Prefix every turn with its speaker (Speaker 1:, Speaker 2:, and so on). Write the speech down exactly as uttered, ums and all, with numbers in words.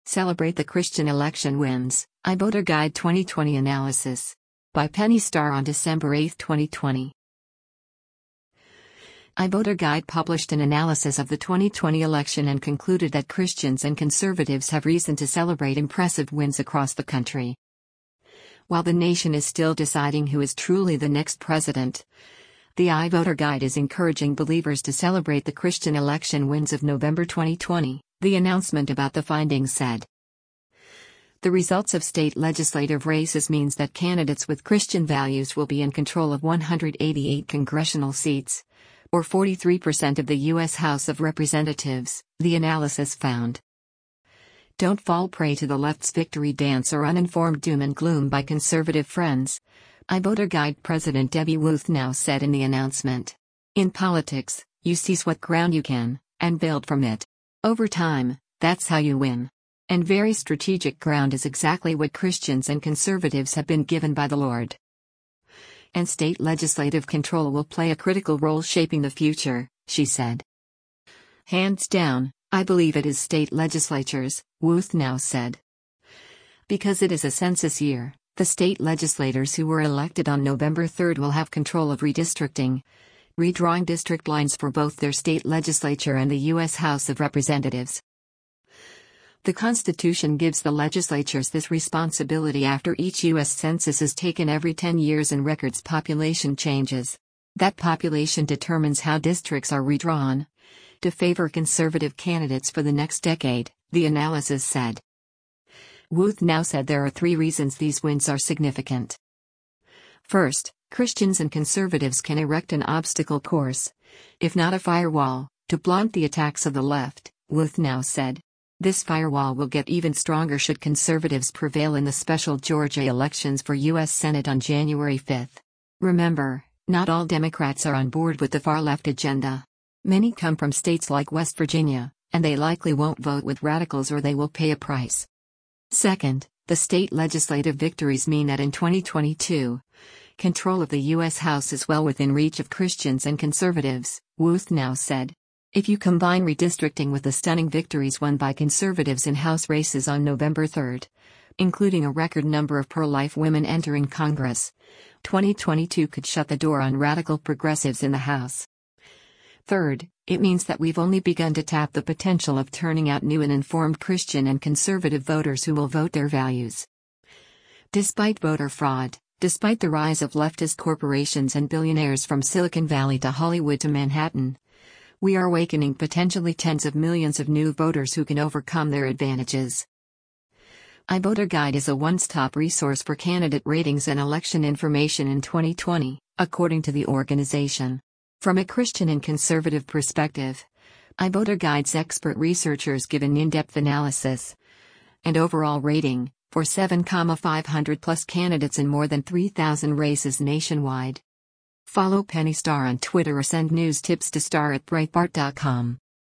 Speaker 1: Celebrate the Christian election wins, iVoter Guide twenty twenty Analysis. By Penny Starr on December eighth, twenty twenty. iVoter Guide published an analysis of the twenty twenty election and concluded that Christians and conservatives have reason to celebrate impressive wins across the country. While the nation is still deciding who is truly the next president, the iVoter Guide is encouraging believers to celebrate the Christian election wins of November twenty twenty, the announcement about the findings said. The results of state legislative races means that candidates with Christian values will be in control of one hundred eighty-eight congressional seats, or forty-three percent of the U S House of Representatives, the analysis found. Don't fall prey to the left's victory dance or uninformed doom and gloom by conservative friends, iVoter Guide President Debbie Wuthnow said in the announcement. In politics, you seize what ground you can, and build from it. Over time, that's how you win. And very strategic ground is exactly what Christians and conservatives have been given by the Lord. And state legislative control will play a critical role shaping the future, she said. Hands down, I believe it is state legislatures, Wuthnow said. Because it is a census year, the state legislators who were elected on November third will have control of redistricting, redrawing district lines for both their state legislature and the U S House of Representatives. The Constitution gives the legislatures this responsibility after each U S census is taken every ten years and records population changes. That population determines how districts are redrawn to favor conservative candidates for the next decade, the analysis said. Wuthnow said there are three reasons these wins are significant. First, Christians and conservatives can erect an obstacle course, if not a firewall, to blunt the attacks of the left, Wuthnow said. This firewall will get even stronger should conservatives prevail in the special Georgia elections for U S Senate on January fifth. Remember, not all Democrats are on board with the far-left agenda. Many come from states like West Virginia, and they likely won't vote with radicals or they will pay a price. Second, the state legislative victories mean that in twenty twenty-two, control of the U S House is well within reach of Christians and conservatives, Wuthnow said. If you combine redistricting with the stunning victories won by conservatives in House races on November third, including a record number of pro-life women entering Congress, twenty twenty-two could shut the door on radical progressives in the House. Third, it means that we've only begun to tap the potential of turning out new and informed Christian and conservative voters who will vote their values. Despite voter fraud, despite the rise of leftist corporations and billionaires from Silicon Valley to Hollywood to Manhattan, we are awakening potentially tens of millions of new voters who can overcome their advantages. iVoter Guide is a one-stop resource for candidate ratings and election information in twenty twenty, according to the organization. From a Christian and conservative perspective, iVoter Guide's expert researchers give an in-depth analysis and overall rating for seven thousand five hundred plus candidates in more than three thousand races nationwide. Follow Penny Starr on Twitter or send news tips to Starr at Breitbart dot com.